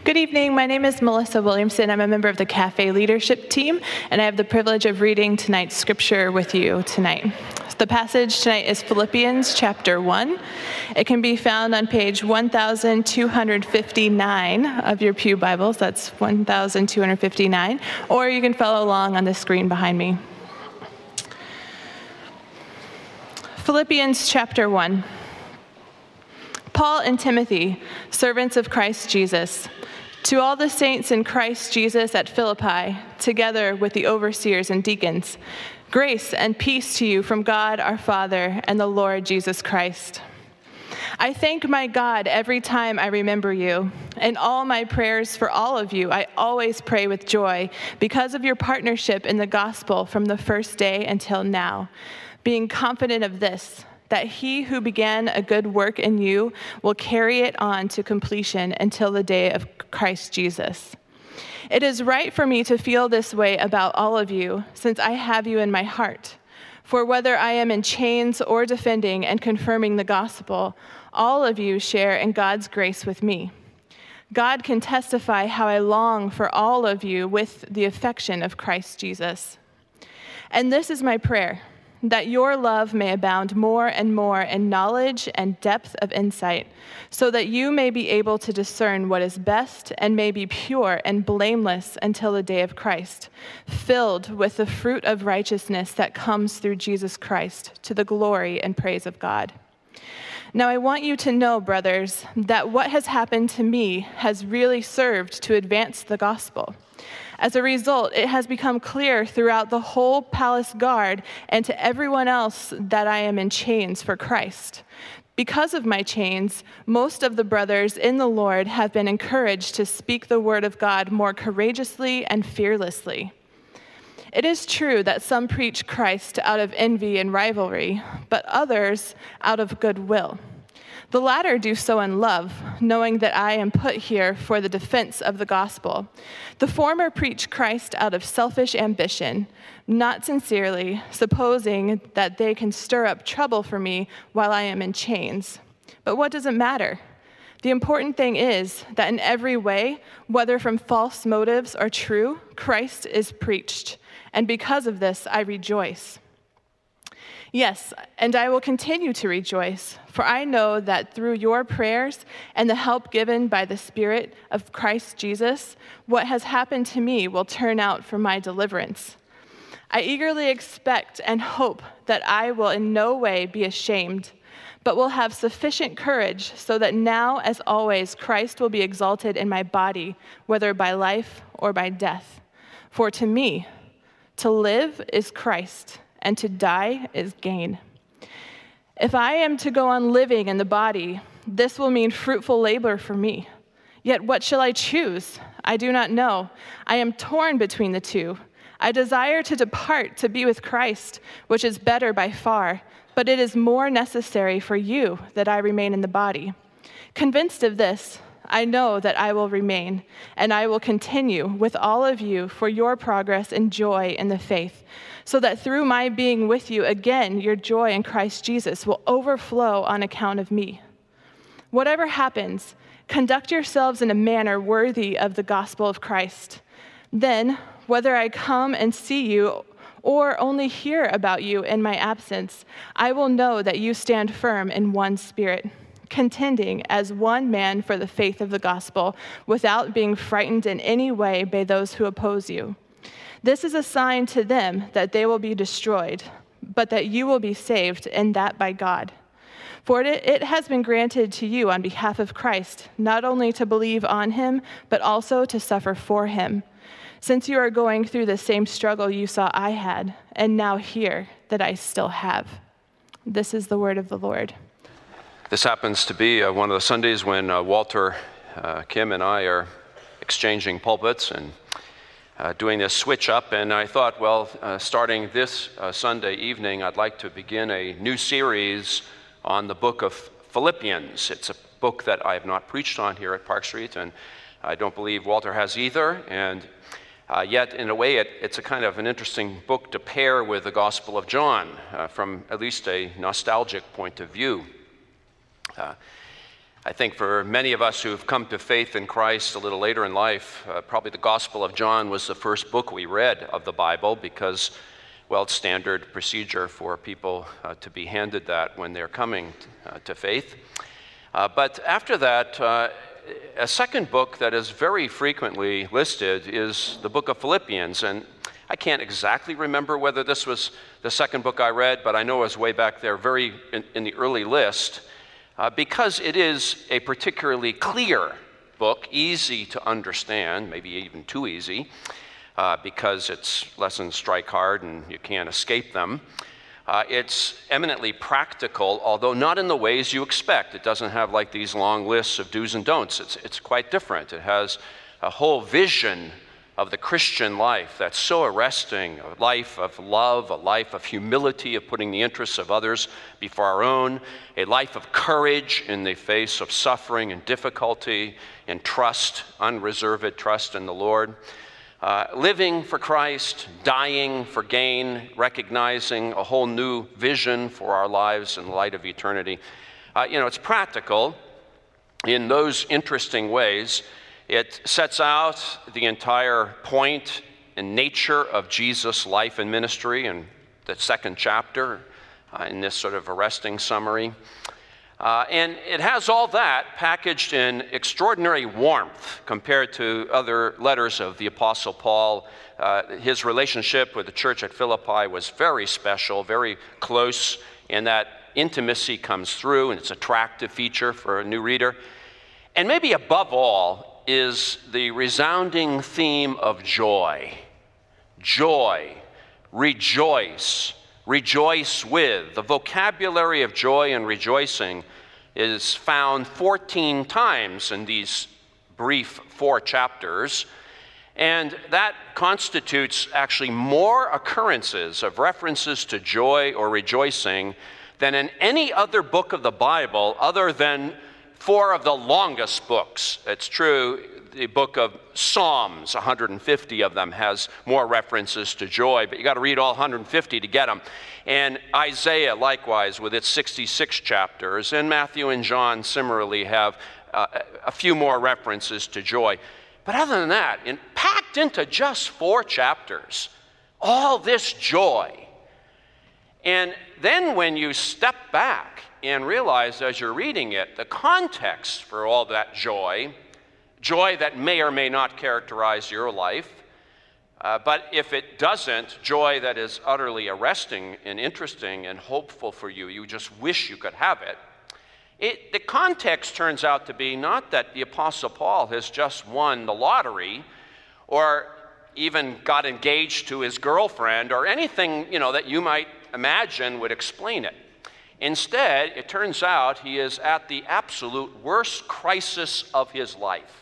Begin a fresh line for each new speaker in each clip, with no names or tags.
Good evening. My name is Melissa Williamson. I'm a member of the Cafe Leadership Team, and I have the privilege of reading tonight's scripture with you tonight. The passage tonight is Philippians chapter 1. It can be found on page 1259 of your pew Bibles. That's 1259. Or you can follow along on the screen behind me. Philippians chapter 1. Paul and Timothy, servants of Christ Jesus, to all the saints in Christ Jesus at Philippi, together with the overseers and deacons, grace and peace to you from God our Father and the Lord Jesus Christ. I thank my God every time I remember you. In all my prayers for all of you, I always pray with joy because of your partnership in the gospel from the first day until now, being confident of this, that he who began a good work in you will carry it on to completion until the day of Christ Jesus. It is right for me to feel this way about all of you, since I have you in my heart. For whether I am in chains or defending and confirming the gospel, all of you share in God's grace with me. God can testify how I long for all of you with the affection of Christ Jesus. And this is my prayer, that your love may abound more and more in knowledge and depth of insight, so that you may be able to discern what is best and may be pure and blameless until the day of Christ, filled with the fruit of righteousness that comes through Jesus Christ, to the glory and praise of God. Now I want you to know, brothers, that what has happened to me has really served to advance the gospel. As a result, it has become clear throughout the whole palace guard and to everyone else that I am in chains for Christ. Because of my chains, most of the brothers in the Lord have been encouraged to speak the word of God more courageously and fearlessly. It is true that some preach Christ out of envy and rivalry, but others out of goodwill. The latter do so in love, knowing that I am put here for the defense of the gospel. The former preach Christ out of selfish ambition, not sincerely, supposing that they can stir up trouble for me while I am in chains. But what does it matter? The important thing is that in every way, whether from false motives or true, Christ is preached, and because of this I rejoice. Yes, and I will continue to rejoice, for I know that through your prayers and the help given by the Spirit of Christ Jesus, what has happened to me will turn out for my deliverance. I eagerly expect and hope that I will in no way be ashamed, but will have sufficient courage so that now, as always, Christ will be exalted in my body, whether by life or by death. For to me, to live is Christ, and to die is gain. If I am to go on living in the body, this will mean fruitful labor for me. Yet what shall I choose? I do not know. I am torn between the two. I desire to depart to be with Christ, which is better by far, but it is more necessary for you that I remain in the body. Convinced of this, I know that I will remain, and I will continue with all of you for your progress and joy in the faith, so that through my being with you again, your joy in Christ Jesus will overflow on account of me. Whatever happens, conduct yourselves in a manner worthy of the gospel of Christ. Then, whether I come and see you or only hear about you in my absence, I will know that you stand firm in one spirit, contending as one man for the faith of the gospel, without being frightened in any way by those who oppose you. This is a sign to them that they will be destroyed, but that you will be saved, and that by God. For it has been granted to you on behalf of Christ, not only to believe on him, but also to suffer for him, since you are going through the same struggle you saw I had, and now hear that I still have. This is the word of the Lord.
This happens to be one of the Sundays when Walter, Kim, and I are exchanging pulpits and doing this switch up, and I thought, well, starting this Sunday evening, I'd like to begin a new series on the book of Philippians. It's a book that I have not preached on here at Park Street, and I don't believe Walter has either, and yet in a way it's a kind of an interesting book to pair with the Gospel of John from at least a nostalgic point of view. I think for many of us who've come to faith in Christ a little later in life, probably the Gospel of John was the first book we read of the Bible because, well, it's standard procedure for people to be handed that when they're coming to faith. But after that, a second book that is very frequently listed is the book of Philippians. And I can't exactly remember whether this was the second book I read, but I know it was way back there, very in the early list, because it is a particularly clear book, easy to understand, maybe even too easy, because its lessons strike hard and you can't escape them. It's eminently practical, although not in the ways you expect. It doesn't have like these long lists of do's and don'ts. It's quite different. It has a whole vision of the Christian life that's so arresting, a life of love, a life of humility, of putting the interests of others before our own, a life of courage in the face of suffering and difficulty, and trust, unreserved trust in the Lord. Living for Christ, dying for gain, recognizing a whole new vision for our lives in light of eternity. It's practical in those interesting ways. It sets out the entire point and nature of Jesus' life and ministry in the second chapter in this sort of arresting summary. And it has all that packaged in extraordinary warmth compared to other letters of the Apostle Paul. His relationship with the church at Philippi was very special, very close, and that intimacy comes through, and it's an attractive feature for a new reader. And maybe above all is the resounding theme of joy. Joy, rejoice, rejoice with. The vocabulary of joy and rejoicing is found 14 times in these brief 4 chapters, and that constitutes actually more occurrences of references to joy or rejoicing than in any other book of the Bible other than 4 of the longest books. It's true, the book of Psalms, 150 of them, has more references to joy, but you got to read all 150 to get them. And Isaiah, likewise, with its 66 chapters, and Matthew and John similarly have a few more references to joy. But other than that, packed into just 4 chapters, all this joy. And then when you step back and realize as you're reading it, the context for all that joy that may or may not characterize your life, but if it doesn't, joy that is utterly arresting and interesting and hopeful for you, you just wish you could have it. The context turns out to be not that the Apostle Paul has just won the lottery or even got engaged to his girlfriend or anything, that you might imagine would explain it. Instead, it turns out he is at the absolute worst crisis of his life.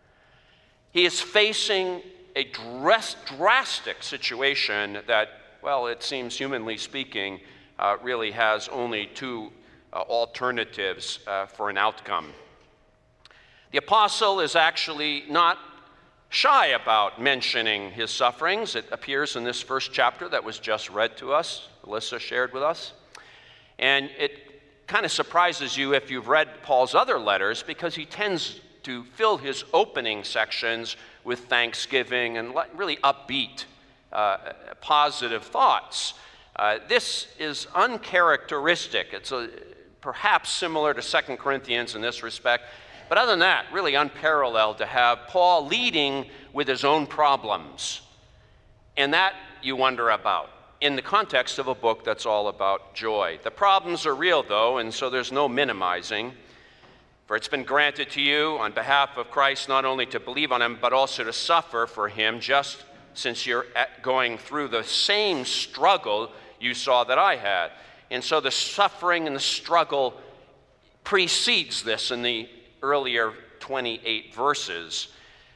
He is facing a drastic situation that, well, it seems humanly speaking, really has only 2 alternatives for an outcome. The apostle is actually not shy about mentioning his sufferings. It appears in this first chapter that was just read to us, Alyssa shared with us. And it kind of surprises you if you've read Paul's other letters because he tends to fill his opening sections with thanksgiving and really upbeat, positive thoughts. This is uncharacteristic. It's perhaps similar to 2 Corinthians in this respect, but other than that, really unparalleled to have Paul leading with his own problems. And that you wonder about in the context of a book that's all about joy. The problems are real, though, and so there's no minimizing. For it's been granted to you on behalf of Christ not only to believe on him, but also to suffer for him, just since you're going through the same struggle you saw that I had. And so the suffering and the struggle precedes this in the earlier 28 verses,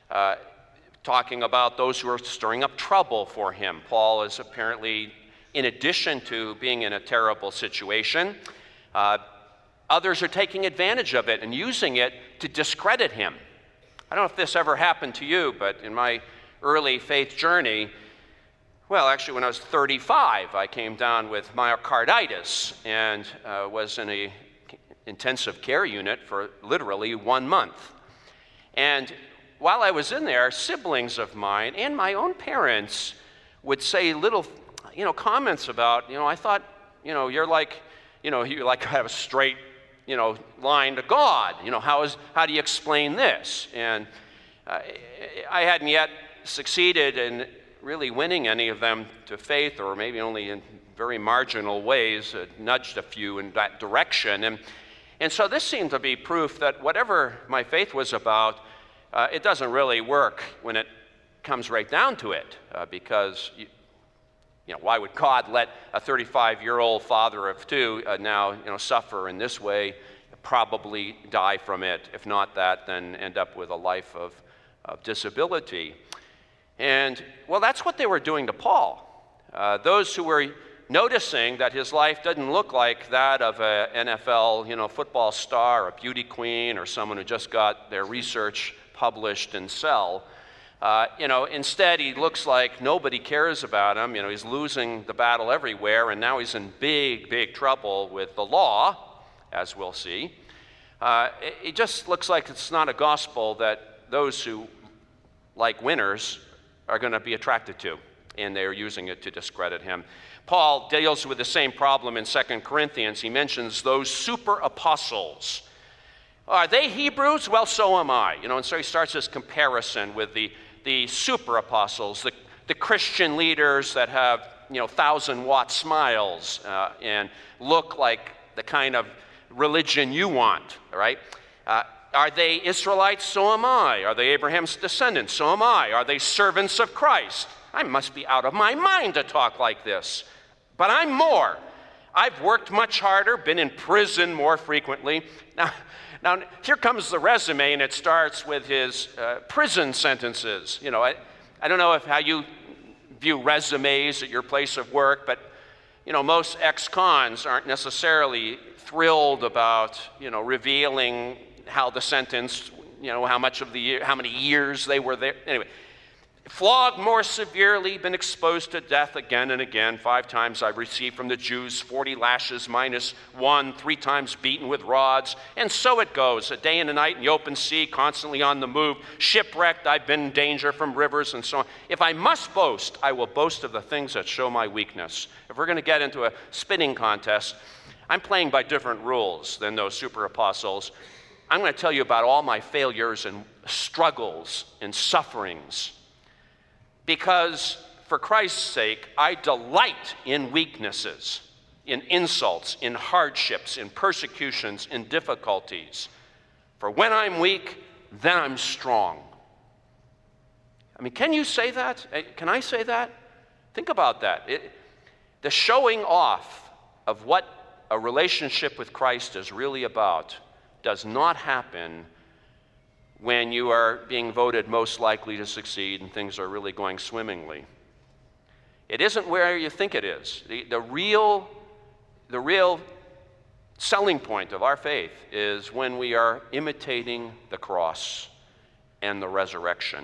talking about those who are stirring up trouble for him. Paul is apparently, in addition to being in a terrible situation, others are taking advantage of it and using it to discredit him. I don't know if this ever happened to you, but in my early faith journey, well, actually when I was 35, I came down with myocarditis and was in a intensive care unit for literally 1 month. And while I was in there, siblings of mine and my own parents would say little, comments about, I thought, you're like, you like have a straight, line to God. How do you explain this? And I hadn't yet succeeded in really winning any of them to faith, or maybe only in very marginal ways, nudged a few in that direction. And so this seemed to be proof that whatever my faith was about, it doesn't really work when it comes right down to it, because why would God let a 35-year-old father of two now suffer in this way, probably die from it? If not that, then end up with a life of disability. And well, that's what they were doing to Paul. Those who were noticing that his life doesn't look like that of an NFL football star, a beauty queen, or someone who just got their research published in Cell. Instead, he looks like nobody cares about him. He's losing the battle everywhere, and now he's in big, big trouble with the law, as we'll see. It just looks like it's not a gospel that those who like winners are going to be attracted to, and they're using it to discredit him. Paul deals with the same problem in 2 Corinthians. He mentions those super apostles. Are they Hebrews? Well, so am I. And so he starts this comparison with the super apostles, the Christian leaders that have 1,000-watt smiles and look like the kind of religion you want, right? Are they Israelites? So am I. Are they Abraham's descendants? So am I. Are they servants of Christ? I must be out of my mind to talk like this. But I'm more. I've worked much harder, been in prison more frequently. Now, here comes the resume, and it starts with his prison sentences. I don't know how you view resumes at your place of work, but, most ex-cons aren't necessarily thrilled about, revealing how the sentence, how many years they were there. Anyway, flogged more severely, been exposed to death again and again. 5 times I've received from the Jews 40 lashes minus 1, 3 times beaten with rods. And so it goes, a day and a night in the open sea, constantly on the move. Shipwrecked, I've been in danger from rivers and so on. If I must boast, I will boast of the things that show my weakness. If we're going to get into a spitting contest, I'm playing by different rules than those super apostles. I'm going to tell you about all my failures and struggles and sufferings. Because for Christ's sake, I delight in weaknesses, in insults, in hardships, in persecutions, in difficulties. For when I'm weak, then I'm strong. Can you say that? Can I say that? Think about that. The showing off of what a relationship with Christ is really about does not happen when you are being voted most likely to succeed and things are really going swimmingly. It isn't where you think it is. The real selling point of our faith is when we are imitating the cross and the resurrection.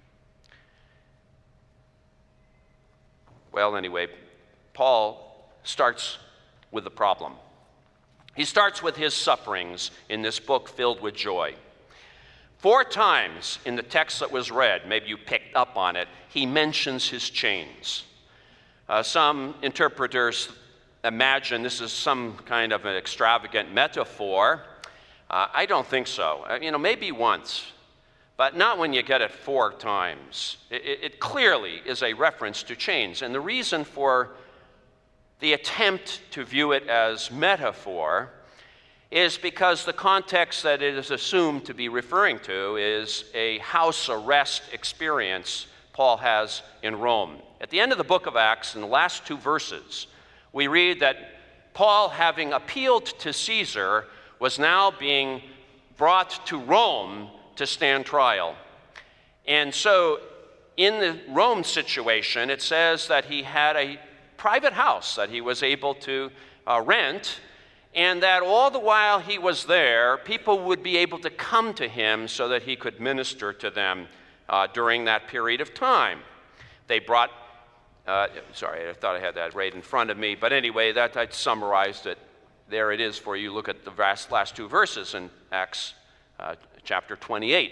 Well, anyway, Paul starts with the problem. He starts with his sufferings in this book filled with joy. 4 times in the text that was read, maybe you picked up on it, he mentions his chains. Some interpreters imagine this is some kind of an extravagant metaphor. I don't think so. Maybe once, but not when you get it 4 times. It clearly is a reference to chains. And the reason for the attempt to view it as metaphor is because the context that it is assumed to be referring to is a house arrest experience Paul has in Rome. At the end of the book of Acts, in the last 2 verses, we read that Paul, having appealed to Caesar, was now being brought to Rome to stand trial. And so in the Rome situation, it says that he had a private house that he was able to rent, and that all the while he was there, people would be able to come to him so that he could minister to them during that period of time. They brought, sorry, I thought I had that right in front of me, but anyway, I summarized it. there it is for you. Look at the last two verses in Acts chapter 28.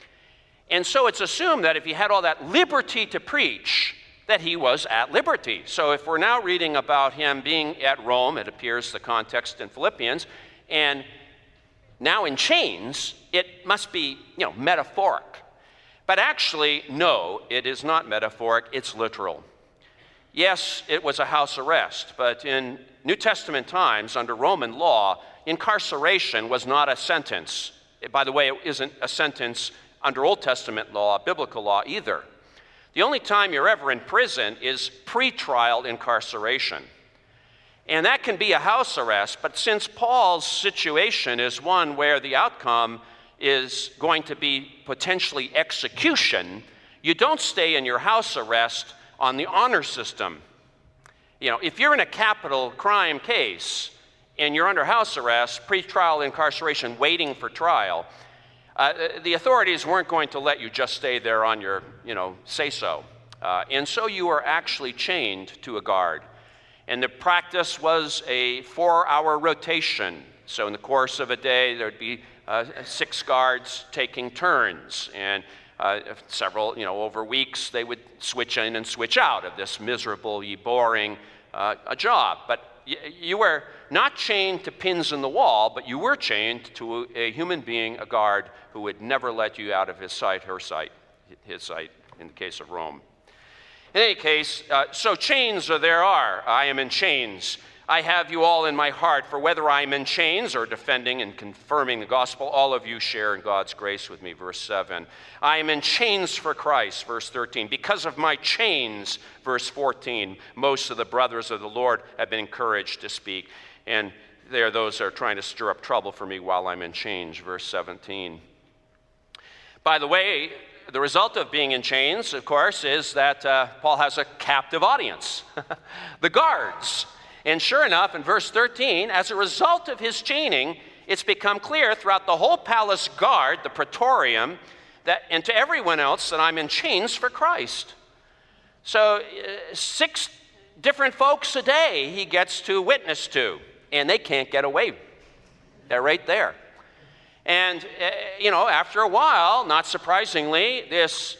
And so it's assumed that if he had all that liberty to preach, that he was at liberty. So if we're now reading about him being at Rome, it appears the context in Philippians, and now in chains, it must be, metaphoric. But actually, no, it is not metaphoric, it's literal. Yes, it was a house arrest, but in New Testament times, under Roman law, incarceration was not a sentence. By the way, it isn't a sentence under Old Testament law, biblical law either. The only time you're ever in prison is pre-trial incarceration. And that can be a house arrest, but since Paul's situation is one where the outcome is going to be potentially execution, you don't stay in your house arrest on the honor system. If you're in a capital crime case and you're under house arrest, pre-trial incarceration, waiting for trial, the authorities weren't going to let you just stay there on your, say-so. And so you were actually chained to a guard. And the practice was a 4-hour rotation. So in the course of a day, there'd be 6 guards taking turns. And several, over weeks, they would switch in and switch out of this miserable, boring a job. But you were not chained to pins in the wall, but you were chained to a human being, a guard, who would never let you out of his sight, her sight, his sight, in the case of Rome. In any case, so chains there are. I am in chains. I have you all in my heart, for whether I am in chains or defending and confirming the gospel, all of you share in God's grace with me, verse 7. I am in chains for Christ, verse 13. Because of my chains, verse 14, most of the brothers of the Lord have been encouraged to speak. And they are those that are trying to stir up trouble for me while I'm in chains, verse 17. By the way, the result of being in chains, of course, is that Paul has a captive audience, the guards. And sure enough, in verse 13, as a result of his chaining, it's become clear throughout the whole palace guard, the praetorium, and to everyone else that I'm in chains for Christ. So 6 different folks a day he gets to witness to, and they can't get away. They're right there. And, after a while, not surprisingly, this,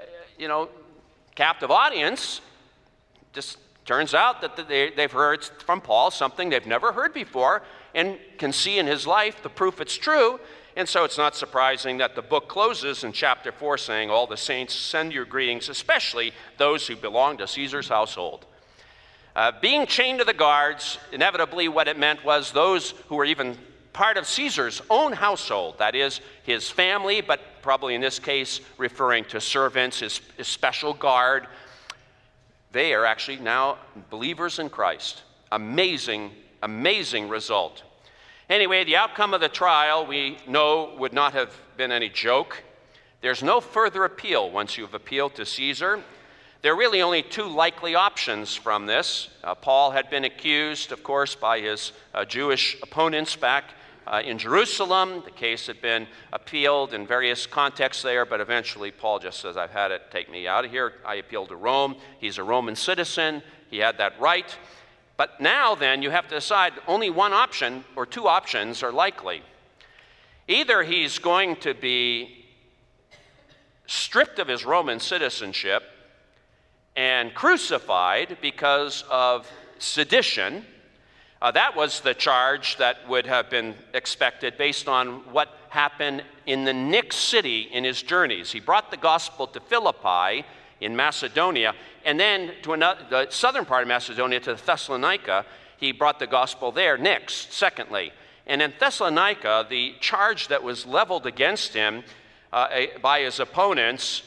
captive audience just turns out that they've heard from Paul something they've never heard before and can see in his life the proof it's true. And so it's not surprising that the book closes in chapter 4 saying, all the saints send your greetings, especially those who belong to Caesar's household. Being chained to the guards, inevitably what it meant was those who were even part of Caesar's own household, that is, his family, but probably in this case referring to servants, his special guard, they are actually now believers in Christ. Amazing, amazing result. Anyway, the outcome of the trial, we know, would not have been any joke. There's no further appeal once you've appealed to Caesar. There are really only 2 likely options from this. Paul had been accused, of course, by his Jewish opponents back in Jerusalem. The case had been appealed in various contexts there, but eventually Paul just says, I've had it, take me out of here. I appealed to Rome. He's a Roman citizen. He had that right. But now then, you have to decide only one option or 2 options are likely. Either he's going to be stripped of his Roman citizenship and crucified because of sedition. That was the charge that would have been expected based on what happened in the next city in his journeys. He brought the gospel to Philippi in Macedonia, and then to the southern part of Macedonia, to Thessalonica. He brought the gospel there next, secondly. And in Thessalonica, the charge that was leveled against him by his opponents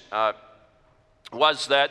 was that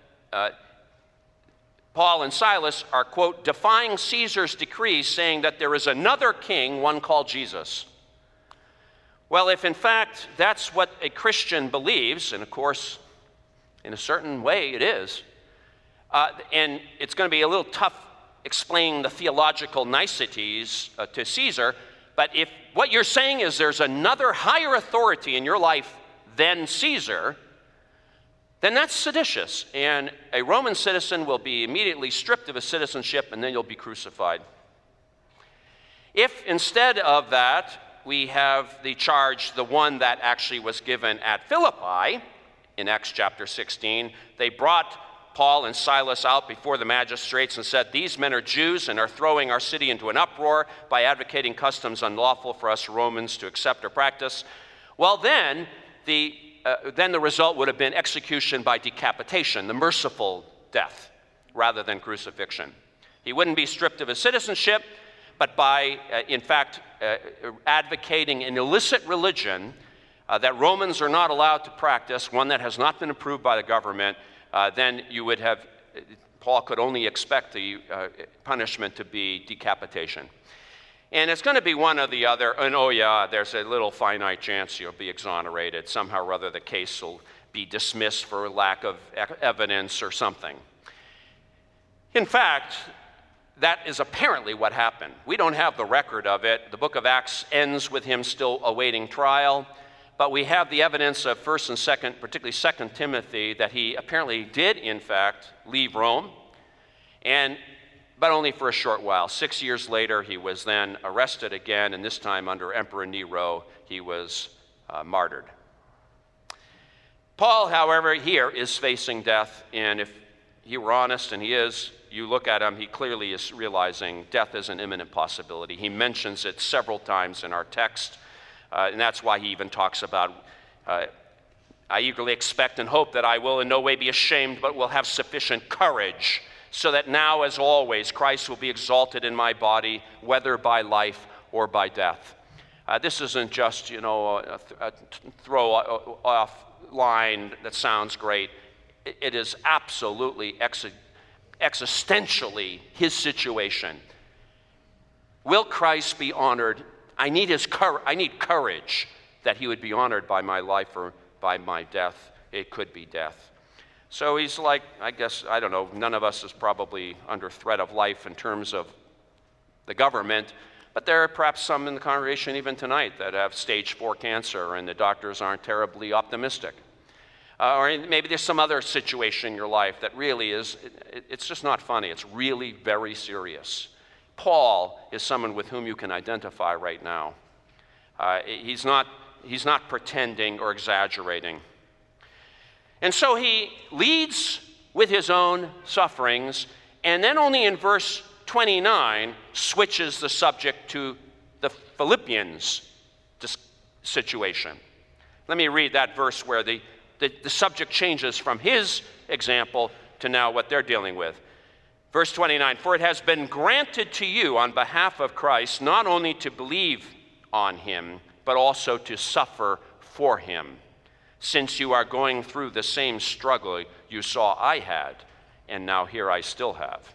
Paul and Silas are, quote, defying Caesar's decree, saying that there is another king, one called Jesus. Well, if in fact that's what a Christian believes, and of course, in a certain way it is, and it's going to be a little tough explaining the theological niceties to Caesar, but if what you're saying is there's another higher authority in your life than Caesar, then that's seditious, and a Roman citizen will be immediately stripped of his citizenship, and then you'll be crucified. If instead of that, we have the charge, the one that actually was given at Philippi in Acts chapter 16, they brought Paul and Silas out before the magistrates and said, "These men are Jews and are throwing our city into an uproar by advocating customs unlawful for us Romans to accept or practice." Well, then the result would have been execution by decapitation, the merciful death, rather than crucifixion. He wouldn't be stripped of his citizenship, but by, in fact, advocating an illicit religion that Romans are not allowed to practice, one that has not been approved by the government, then you would have, Paul could only expect the punishment to be decapitation. And it's going to be one or the other, and oh yeah, there's a little finite chance you'll be exonerated. Somehow or other the case will be dismissed for lack of evidence or something. In fact, that is apparently what happened. We don't have the record of it. The book of Acts ends with him still awaiting trial. But we have the evidence of 1st and 2nd, particularly 2 Timothy, that he apparently did, in fact, leave Rome, but only for a short while. 6 years later, he was then arrested again, and this time under Emperor Nero, he was martyred. Paul, however, here is facing death, and if he were honest, and he is, you look at him, he clearly is realizing death is an imminent possibility. He mentions it several times in our text. And that's why he even talks about, I eagerly expect and hope that I will in no way be ashamed, but will have sufficient courage, so that now, as always, Christ will be exalted in my body, whether by life or by death. This isn't just, a throw-off line that sounds great. It is absolutely existentially his situation. Will Christ be honored? I need courage that he would be honored by my life or by my death. It could be death. So he's like, I guess, I don't know, none of us is probably under threat of life in terms of the government, but there are perhaps some in the congregation even tonight that have stage 4 cancer and the doctors aren't terribly optimistic. Or maybe there's some other situation in your life that really is, it's just not funny. It's really very serious. Paul is someone with whom you can identify right now. He's not pretending or exaggerating. And so he leads with his own sufferings, and then only in verse 29 switches the subject to the Philippians' situation. Let me read that verse where the subject changes from his example to now what they're dealing with. Verse 29, "For it has been granted to you on behalf of Christ not only to believe on him, but also to suffer for him, since you are going through the same struggle you saw I had, and now here I still have."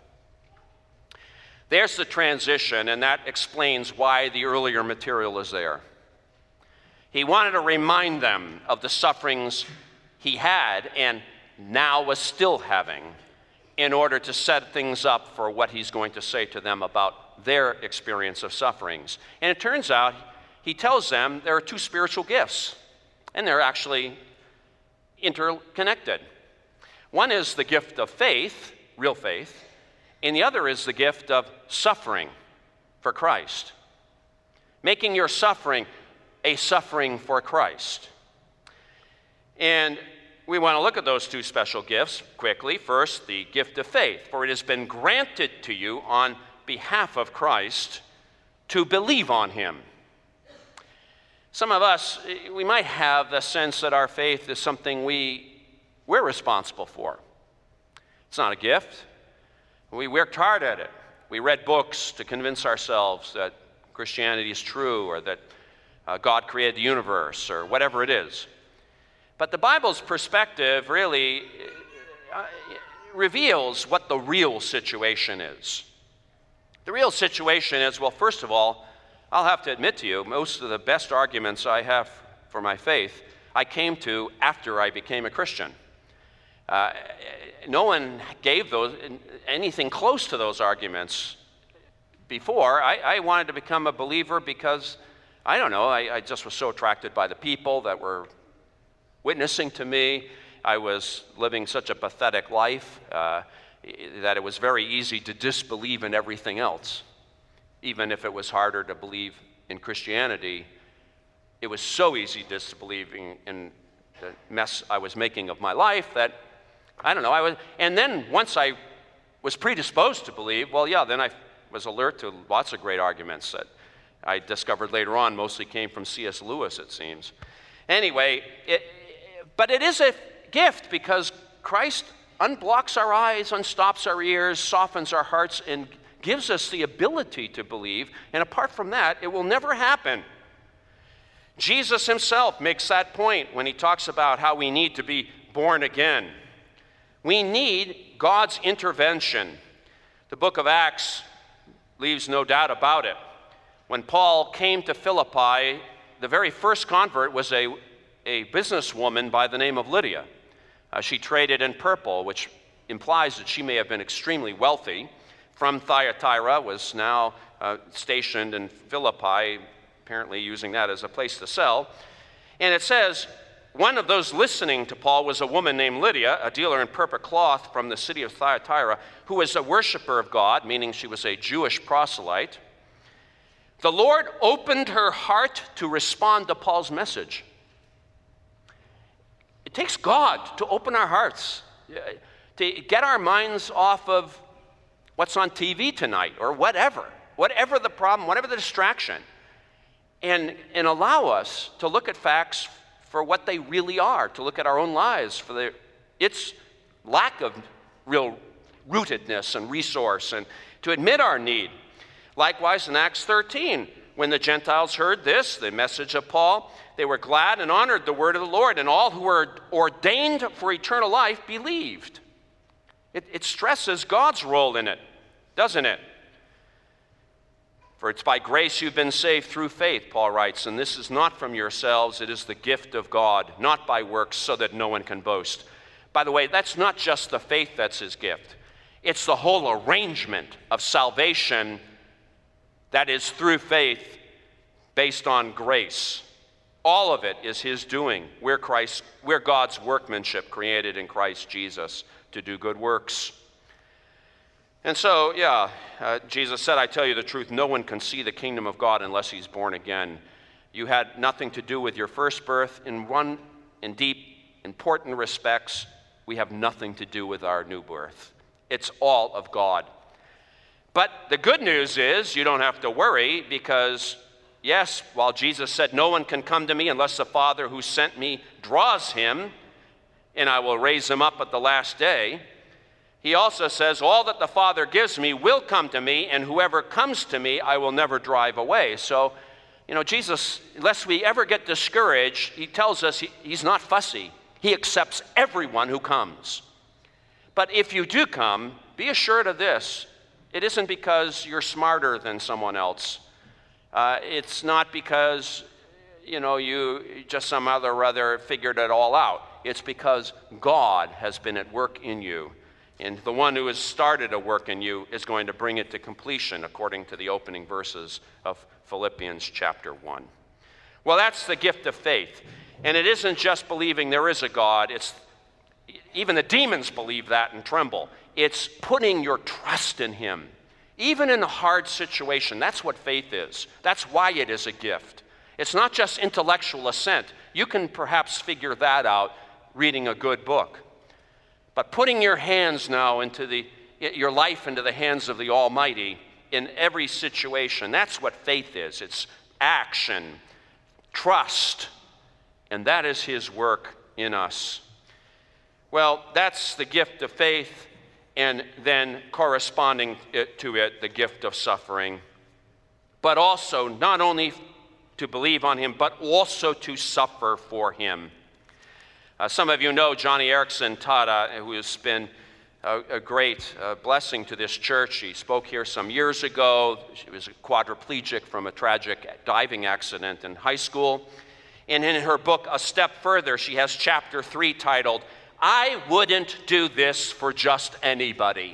There's the transition, and that explains why the earlier material is there. He wanted to remind them of the sufferings he had and now was still having, in order to set things up for what he's going to say to them about their experience of sufferings. And it turns out, he tells them there are 2 spiritual gifts, and they're actually interconnected. One is the gift of faith, real faith, and the other is the gift of suffering for Christ. Making your suffering a suffering for Christ. And we want to look at those 2 special gifts quickly. First, the gift of faith. "For it has been granted to you on behalf of Christ to believe on him." Some of us, we might have the sense that our faith is something we're responsible for. It's not a gift. We worked hard at it. We read books to convince ourselves that Christianity is true, or that God created the universe, or whatever it is. But the Bible's perspective really reveals what the real situation is. The real situation is, well, first of all, I'll have to admit to you, most of the best arguments I have for my faith, I came to after I became a Christian. No one gave those anything close to those arguments before. I wanted to become a believer because, I don't know, I just was so attracted by the people that were witnessing to me. I was living such a pathetic life that it was very easy to disbelieve in everything else. even if it was harder to believe in Christianity, it was so easy to disbelieve in the mess I was making of my life that, I don't know, and then once I was predisposed to believe, well, yeah, then I was alert to lots of great arguments that I discovered later on mostly came from C.S. Lewis, it seems. Anyway, but it is a gift because Christ unblocks our eyes, unstops our ears, softens our hearts, and gives us the ability to believe. And apart from that, it will never happen. Jesus himself makes that point when he talks about how we need to be born again. We need God's intervention. The book of Acts leaves no doubt about it. When Paul came to Philippi, the very first convert was a businesswoman by the name of Lydia. She traded in purple, which implies that she may have been extremely wealthy. From Thyatira, was now stationed in Philippi, apparently using that as a place to sell. And it says, one of those listening to Paul was a woman named Lydia, a dealer in purple cloth from the city of Thyatira, who was a worshiper of God, meaning she was a Jewish proselyte. The Lord opened her heart to respond to Paul's message. It takes God to open our hearts, to get our minds off of what's on TV tonight or whatever the problem, whatever the distraction, and allow us to look at facts for what they really are, to look at our own lives for its lack of real rootedness and resource, and to admit our need. Likewise, in Acts 13, when the Gentiles heard this, the message of Paul, they were glad and honored the word of the Lord, and all who were ordained for eternal life believed. It stresses God's role in it, doesn't it? For it's by grace you've been saved through faith, Paul writes, and this is not from yourselves, it is the gift of God, not by works, so that no one can boast. By the way, that's not just the faith that's his gift. It's the whole arrangement of salvation that is through faith based on grace. All of it is his doing. We're God's workmanship created in Christ Jesus to do good works. And so, Jesus said, I tell you the truth, no one can see the kingdom of God unless he's born again. You had nothing to do with your first birth. In deep, important respects, we have nothing to do with our new birth. It's all of God. But the good news is you don't have to worry because, yes, while Jesus said, no one can come to me unless the Father who sent me draws him, and I will raise him up at the last day, he also says, all that the Father gives me will come to me, and whoever comes to me, I will never drive away. So, Jesus, lest we ever get discouraged, he tells us he's not fussy. He accepts everyone who comes. But if you do come, be assured of this. It isn't because you're smarter than someone else. It's not because, you just somehow or other figured it all out. It's because God has been at work in you. And the one who has started a work in you is going to bring it to completion, according to the opening verses of Philippians chapter 1. Well, that's the gift of faith. And it isn't just believing there is a God. Even the demons believe that and tremble. It's putting your trust in him, even in a hard situation. That's what faith is. That's why it is a gift. It's not just intellectual assent. You can perhaps figure that out reading a good book. But putting your hands now your life into the hands of the Almighty in every situation, that's what faith is. It's action, trust, and that is his work in us. Well, that's the gift of faith, and then corresponding to it, the gift of suffering. But also, not only to believe on him, but also to suffer for him. Some of you know Johnny Erickson Tada, who has been a great blessing to this church. He spoke here some years ago. She was a quadriplegic from a tragic diving accident in high school. And in her book, A Step Further, she has chapter 3 titled, I wouldn't do this for just anybody.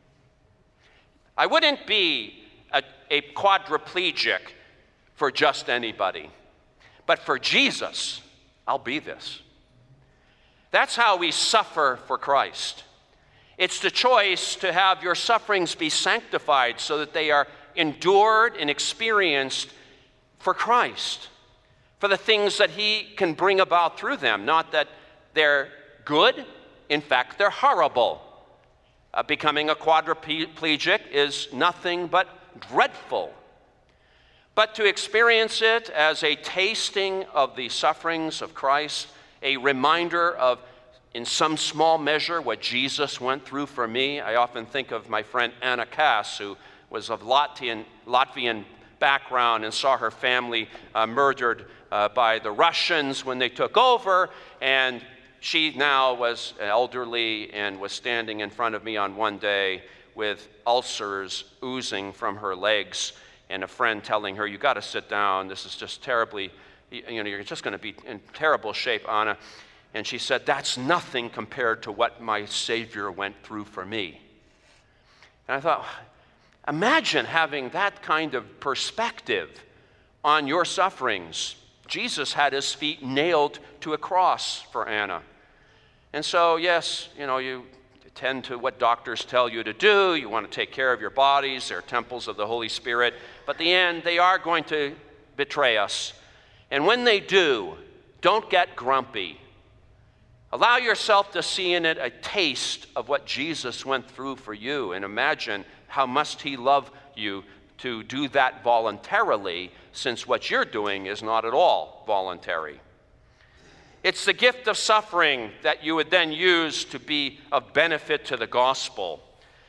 I wouldn't be a quadriplegic for just anybody. But for Jesus, I'll be this. That's how we suffer for Christ. It's the choice to have your sufferings be sanctified so that they are endured and experienced for Christ, for the things that he can bring about through them. Not that they're good, in fact, they're horrible. Becoming a quadriplegic is nothing but dreadful. But to experience it as a tasting of the sufferings of Christ, a reminder of, in some small measure, what Jesus went through for me. I often think of my friend Anna Kass, who was of Latvian background and saw her family murdered by the Russians when they took over, and she now was elderly and was standing in front of me on one day with ulcers oozing from her legs, and a friend telling her, "You got to sit down. This is just terribly, you're just going to be in terrible shape, Anna." And she said, "That's nothing compared to what my Savior went through for me." And I thought, imagine having that kind of perspective on your sufferings. Jesus had his feet nailed to a cross for Anna. And so, yes, you attend to what doctors tell you to do. You want to take care of your bodies. They're temples of the Holy Spirit. But in the end, they are going to betray us. And when they do, don't get grumpy. Allow yourself to see in it a taste of what Jesus went through for you, and imagine how must he love you to do that voluntarily, since what you're doing is not at all voluntary. It's the gift of suffering that you would then use to be of benefit to the gospel.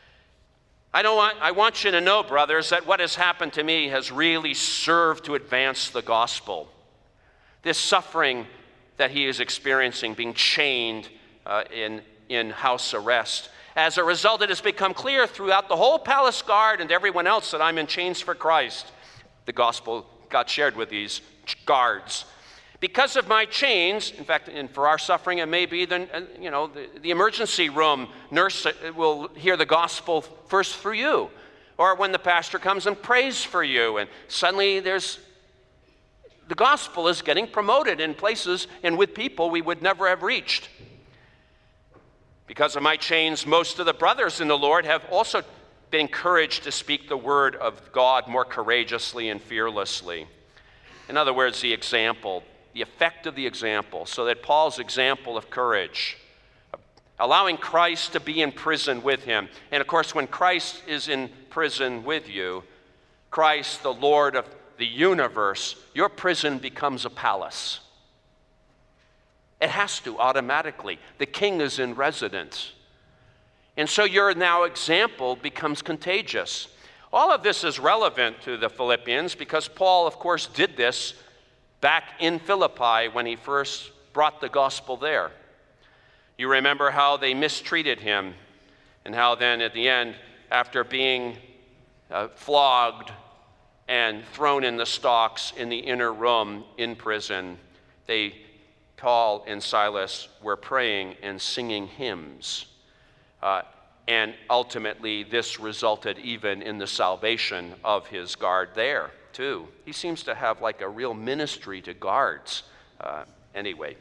I want you to know, brothers, that what has happened to me has really served to advance the gospel. This suffering that he is experiencing, being chained in house arrest. As a result, it has become clear throughout the whole palace guard and everyone else that I'm in chains for Christ. The gospel got shared with these guards. Because of my chains, in fact, and for our suffering, it may be the emergency room nurse will hear the gospel first through you, or when the pastor comes and prays for you, and suddenly the gospel is getting promoted in places and with people we would never have reached. Because of my chains, most of the brothers in the Lord have also been encouraged to speak the word of God more courageously and fearlessly. In other words, the effect of the example, so that Paul's example of courage, allowing Christ to be in prison with him. And of course, when Christ is in prison with you, Christ, the Lord of the universe, your prison becomes a palace. It has to automatically. The king is in residence. And so your now example becomes contagious. All of this is relevant to the Philippians because Paul, of course, did this back in Philippi when he first brought the gospel there. You remember how they mistreated him, and how then at the end, after being flogged and thrown in the stocks in the inner room in prison, Paul and Silas were praying and singing hymns. And ultimately, this resulted even in the salvation of his guard there, too. He seems to have like a real ministry to guards. Anyway.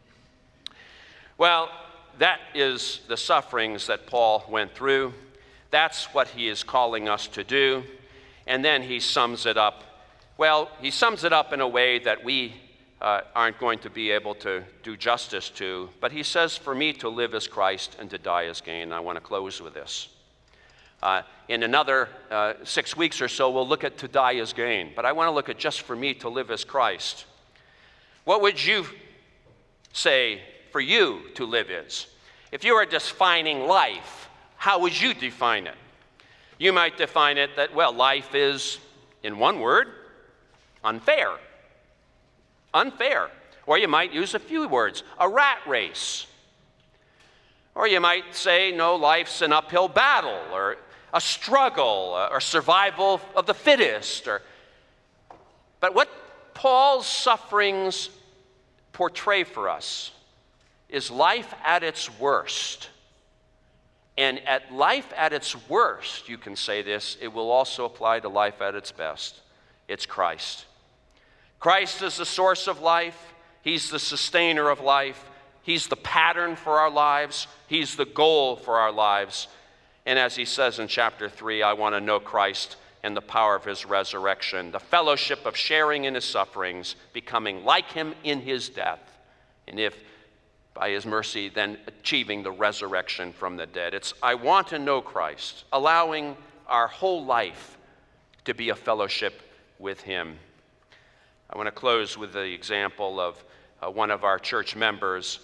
Well, that is the sufferings that Paul went through. That's what he is calling us to do. And then he sums it up. Well, he sums it up in a way that we aren't going to be able to do justice to. But he says, for me to live is Christ and to die is gain. I want to close with this. In another 6 weeks or so, we'll look at to die is gain. But I want to look at just for me to live as Christ. What would you say for you to live is? If you were defining life, how would you define it? You might define it that, well, life is, in one word, unfair. Unfair. Or you might use a few words, a rat race. Or you might say, no, life's an uphill battle, or a struggle, or survival of the fittest. But what Paul's sufferings portray for us is life at its worst. And at life at its worst, you can say this, it will also apply to life at its best. It's Christ. Christ is the source of life. He's the sustainer of life. He's the pattern for our lives. He's the goal for our lives. And as he says in chapter 3, I want to know Christ and the power of his resurrection, the fellowship of sharing in his sufferings, becoming like him in his death, and if by his mercy, then achieving the resurrection from the dead. It's, I want to know Christ, allowing our whole life to be a fellowship with him. I want to close with the example of one of our church members.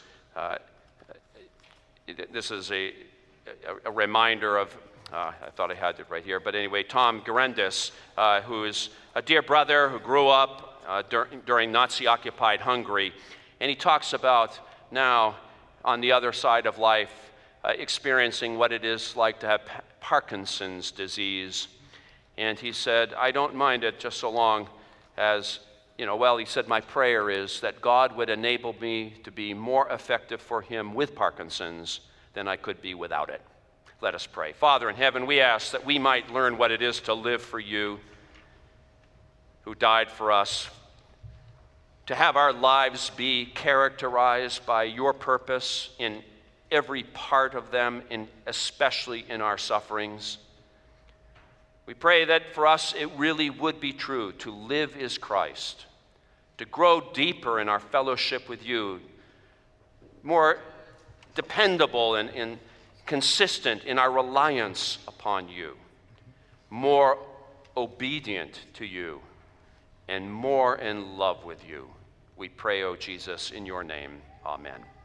This is a reminder of, I thought I had it right here, but anyway, Tom Garendis, who is a dear brother who grew up during Nazi-occupied Hungary, and he talks about now, on the other side of life, experiencing what it is like to have Parkinson's disease. And he said, I don't mind it just so long as, he said, my prayer is that God would enable me to be more effective for him with Parkinson's than I could be without it. Let us pray. Father in heaven, we ask that we might learn what it is to live for you, who died for us, to have our lives be characterized by your purpose in every part of them, and especially in our sufferings. We pray that for us it really would be true to live is Christ, to grow deeper in our fellowship with you, more dependable and consistent in our reliance upon you, more obedient to you, and more in love with you. We pray, O Jesus, in your name. Amen.